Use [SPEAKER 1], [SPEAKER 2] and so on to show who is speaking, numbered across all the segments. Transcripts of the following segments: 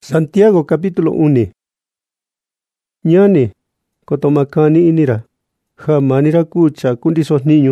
[SPEAKER 1] Santiago capítulo 1. Ñani, kotomakani inira, jamanira kucha kundisos niño,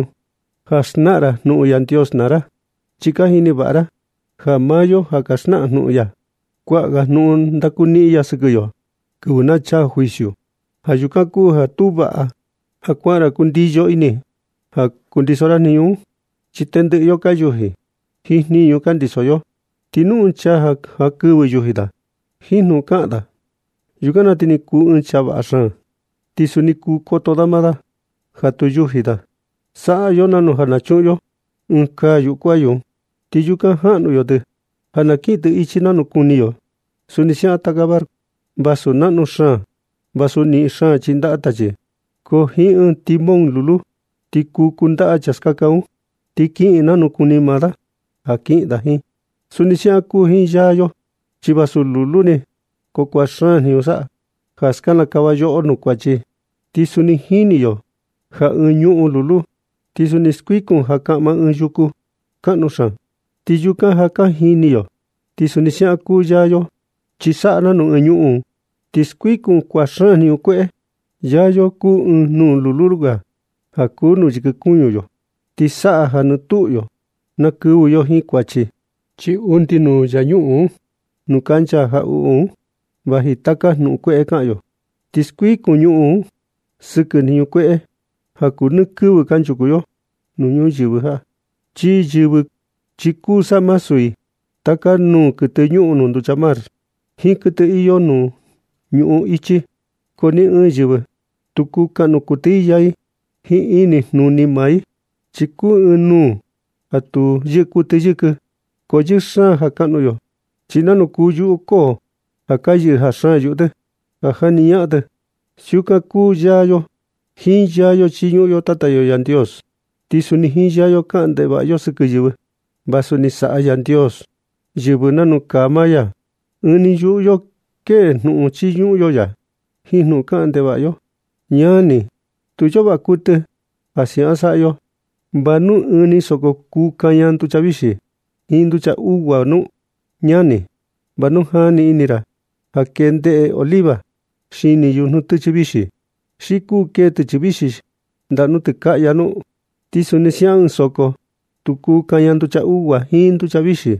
[SPEAKER 1] jasnara nu'uya Dios nara, chika hini vara, jamayo hakasna nu'uya, kuaga nu'un ndakuniya sikuyo, kuna cha juicio, hayukaku hatuba, hakuara kundiyo ini, hakundisora niño, chitende yo kayuhi, hi niño kandisoyo, tinu'un cha hakubu yuhida. Hinu kada yukana tini ku unchaba asan tisuni ku kotodamada hatu yuhida sa yona no hanachuyo unka yukwayo tiyuka hanu yode hanakite ichinano kuniyo sunisha takabar baso nanu sha baso ni sha chindataje ko hi un timon lulu tiku kunda achaskakau tiki nanu kunimada haki dahi sunisha ku hi yayo chibasu lulune kokwashan hiusa haskana kawayo onu kwachi tisuni hiniyo ha unyu lulu tisuni skuikun hakama unyuku kanushan tiyuka haka hiniyo tisuni shaku yayo chisana no unyu tiskuikun kwashan hiukwe yayo ku nu luluruga hakunu jikukunyo tisa hanutuyo nakuyo hi kwachi chi untinu yanyu nukancha hau bahitaka nukwe kayo tiskui kunyu sukuni kwe hakunu ku kanchukuyo nunyu jibu ha chi jibu chiku samasui taka nu kutenyu nundu chamar hi kute iyo nu nyu ichi koni jibu tuku kanu kuti yai hi ini nuni mai chiku nu atu jikute jiku ko jisa hakanuyo chinano kuyu ko akayi hasan yude ahaniyade syuka ku yayo hin yayo chinyo yo tatayo yan Dios tisuni hin yayo kande ba yo sikuyu basuni sa yan Dios jibuna no kamaya uni yu yo ke nu chinyo yo ya hin no kande ba yo ñani tuyo ba kute asia sayo banu uni soko ku kayan tu chabishi hindu cha uwa no ñani banu hani inira hakende oliva shini yunu tuchibishi shiku ke tuchibishi ndanu tukaya no tisuni sian soko tuku kayandu cha uwa hindu chabishi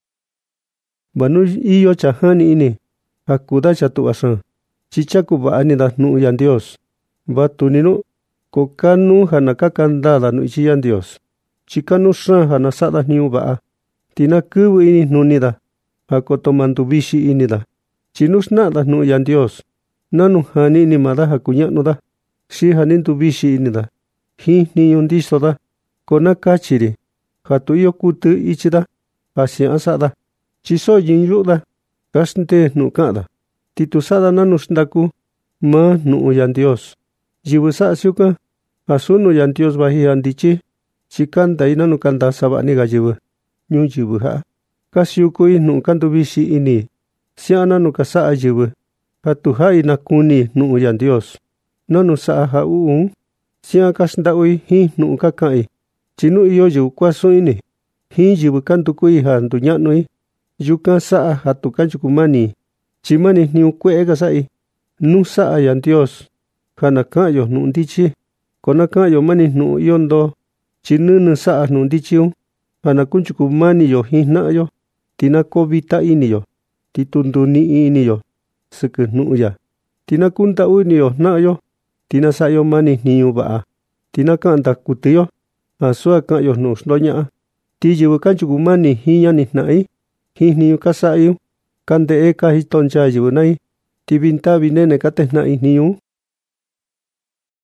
[SPEAKER 1] banu iyo cha hani ini hakuda cha tu asan chichaku ba anida nu yan Dios batunino kokanu hanakakandada nu ichi yan Dios chikanu san hanasada niu ba tina kubu ini nunida hakoto mantubishi inida chinus nada nu yan Dios nanu hani ni mada hakunya da shi hanin tubishi inida hi ni yundiso da kona kachiri hatu iyo kutu ichida asia asada chiso yinyu da kasnte nu kada titusada nanus ndaku ma nu yan Dios jibusa syuka asunu yan Dios bahi andichi chikanda inanu kanda sabani gajibu nyujibu ha kasyukui nu kantubishi ini siana nu kasa ajibu hatu hai nakuni nu yan Dios nanu sa hau sia kasndaui hi nu kakai chinu iyo yu kwaso ini hi jibu kantukui hantu nyanui yuka sa hatu kanchukumani chimani niu kwe kasai nu sa yan Dios hanakayo nu ndichi konakayo mani nu yondo chinu nu sa nu ndichiu hanakunchukumani yo hinayo tina kobita iniyo titunduni iniyo suku nuya tina kunta uniyo nayo tina sayo mani niu ba tina kanta kutiyo asua kayo nu slonya tijibu kanchukumani hinyani nai hi niu kasayu kande eka hitoncha jibu nai tibinta binene kateh nai niu